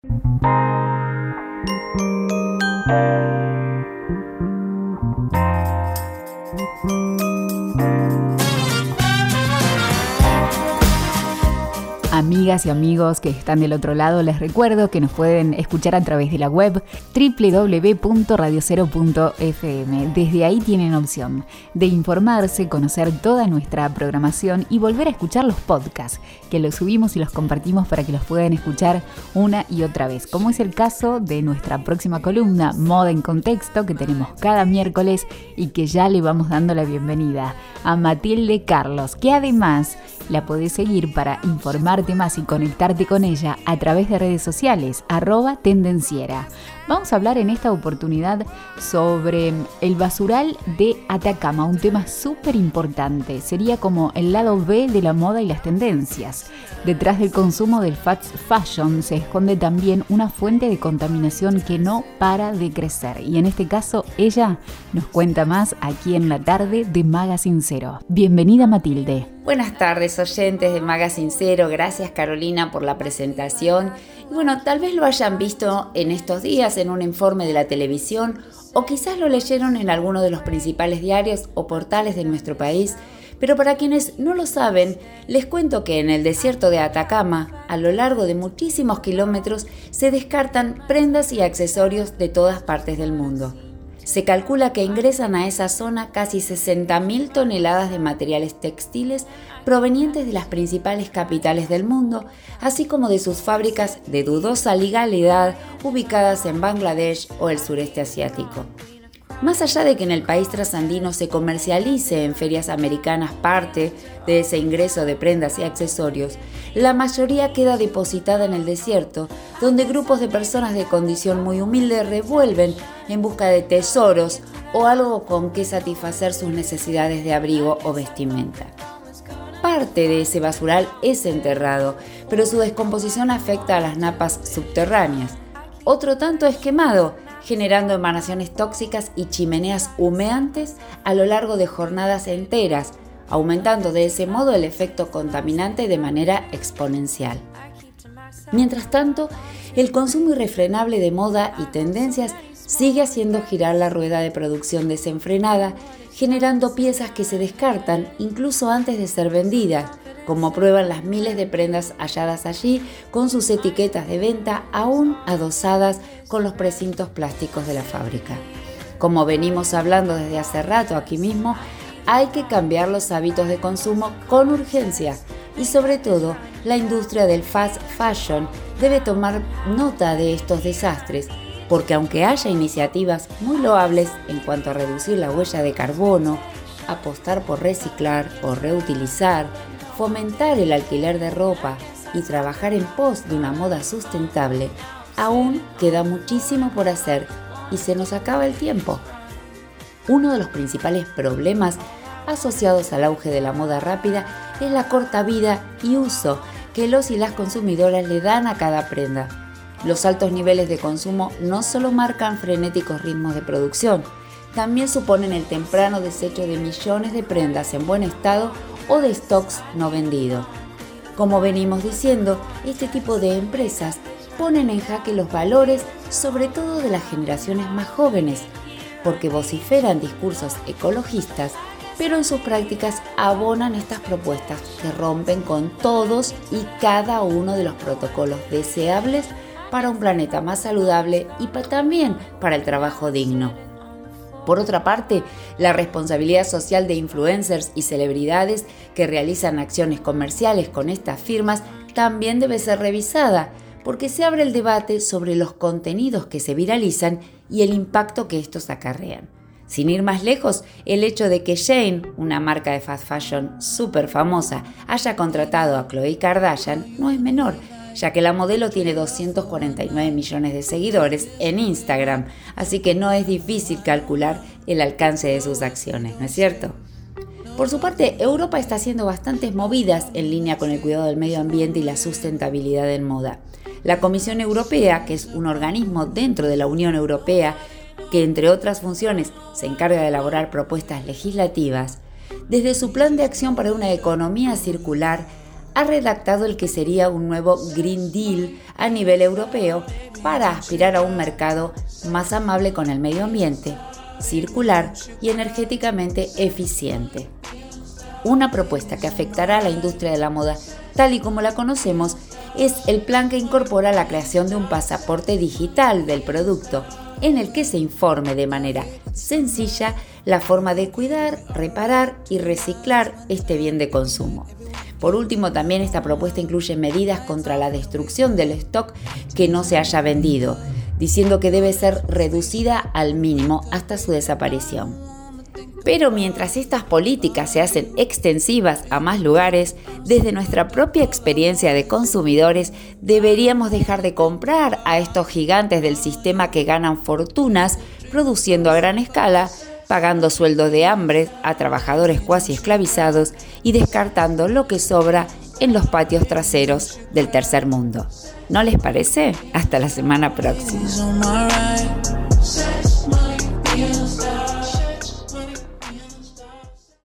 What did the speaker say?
Amigas y amigos que están del otro lado, les recuerdo que nos pueden escuchar a través de la web www.radiocero.fm. Desde ahí tienen opción de informarse, conocer toda nuestra programación y volver a escuchar los podcasts, que los subimos y los compartimos para que los puedan escuchar una y otra vez, como es el caso de nuestra próxima columna, Moda en Contexto, que tenemos cada miércoles y que ya le vamos dando la bienvenida a Matilde Carlos, que además la podés seguir para informarte más y conectarte con ella a través de redes sociales, @tendenciera. Vamos a hablar en esta oportunidad sobre el basural de Atacama, un tema súper importante. Sería como el lado B de la moda y las tendencias. Detrás del consumo del fast fashion se esconde también una fuente de contaminación que no para de crecer. Y en este caso, ella nos cuenta más aquí en la tarde de Magazine Zero. Bienvenida, Matilde. Buenas tardes, oyentes de Magazine Zero. Gracias, Carolina, por la presentación. Y bueno, tal vez lo hayan visto en estos días en un informe de la televisión o quizás lo leyeron en alguno de los principales diarios o portales de nuestro país. Pero para quienes no lo saben, les cuento que en el desierto de Atacama, a lo largo de muchísimos kilómetros, se descartan prendas y accesorios de todas partes del mundo. Se calcula que ingresan a esa zona casi 60.000 toneladas de materiales textiles provenientes de las principales capitales del mundo, así como de sus fábricas de dudosa legalidad ubicadas en Bangladesh o el sureste asiático. Más allá de que en el país trasandino se comercialice en ferias americanas parte de ese ingreso de prendas y accesorios, la mayoría queda depositada en el desierto, donde grupos de personas de condición muy humilde revuelven en busca de tesoros o algo con que satisfacer sus necesidades de abrigo o vestimenta. Parte de ese basural es enterrado, pero su descomposición afecta a las napas subterráneas. Otro tanto es quemado, generando emanaciones tóxicas y chimeneas humeantes a lo largo de jornadas enteras, aumentando de ese modo el efecto contaminante de manera exponencial. Mientras tanto, el consumo irrefrenable de moda y tendencias sigue haciendo girar la rueda de producción desenfrenada, generando piezas que se descartan incluso antes de ser vendidas, como prueban las miles de prendas halladas allí con sus etiquetas de venta aún adosadas con los precintos plásticos de la fábrica. Como venimos hablando desde hace rato aquí mismo, hay que cambiar los hábitos de consumo con urgencia y sobre todo la industria del fast fashion debe tomar nota de estos desastres, porque aunque haya iniciativas muy loables en cuanto a reducir la huella de carbono, apostar por reciclar o reutilizar, fomentar el alquiler de ropa y trabajar en pos de una moda sustentable, aún queda muchísimo por hacer y se nos acaba el tiempo. Uno de los principales problemas asociados al auge de la moda rápida es la corta vida y uso que los y las consumidoras le dan a cada prenda. Los altos niveles de consumo no solo marcan frenéticos ritmos de producción, también suponen el temprano desecho de millones de prendas en buen estado o de stocks no vendidos. Como venimos diciendo, este tipo de empresas ponen en jaque los valores, sobre todo de las generaciones más jóvenes, porque vociferan discursos ecologistas, pero en sus prácticas abonan estas propuestas que rompen con todos y cada uno de los protocolos deseables para un planeta más saludable y también para el trabajo digno. Por otra parte, la responsabilidad social de influencers y celebridades que realizan acciones comerciales con estas firmas también debe ser revisada, porque se abre el debate sobre los contenidos que se viralizan y el impacto que estos acarrean. Sin ir más lejos, el hecho de que Shein, una marca de fast fashion súper famosa, haya contratado a Khloe Kardashian no es menor, ya que la modelo tiene 249 millones de seguidores en Instagram, así que no es difícil calcular el alcance de sus acciones, ¿no es cierto? Por su parte, Europa está haciendo bastantes movidas en línea con el cuidado del medio ambiente y la sustentabilidad en moda. La Comisión Europea, que es un organismo dentro de la Unión Europea que, entre otras funciones, se encarga de elaborar propuestas legislativas, desde su plan de acción para una economía circular, ha redactado el que sería un nuevo Green Deal a nivel europeo para aspirar a un mercado más amable con el medio ambiente, circular y energéticamente eficiente. Una propuesta que afectará a la industria de la moda tal y como la conocemos es el plan que incorpora la creación de un pasaporte digital del producto, en el que se informe de manera sencilla la forma de cuidar, reparar y reciclar este bien de consumo. Por último, también esta propuesta incluye medidas contra la destrucción del stock que no se haya vendido, diciendo que debe ser reducida al mínimo hasta su desaparición. Pero mientras estas políticas se hacen extensivas a más lugares, desde nuestra propia experiencia de consumidores deberíamos dejar de comprar a estos gigantes del sistema que ganan fortunas produciendo a gran escala, pagando sueldos de hambre a trabajadores cuasi esclavizados y descartando lo que sobra en los patios traseros del tercer mundo. ¿No les parece? Hasta la semana próxima.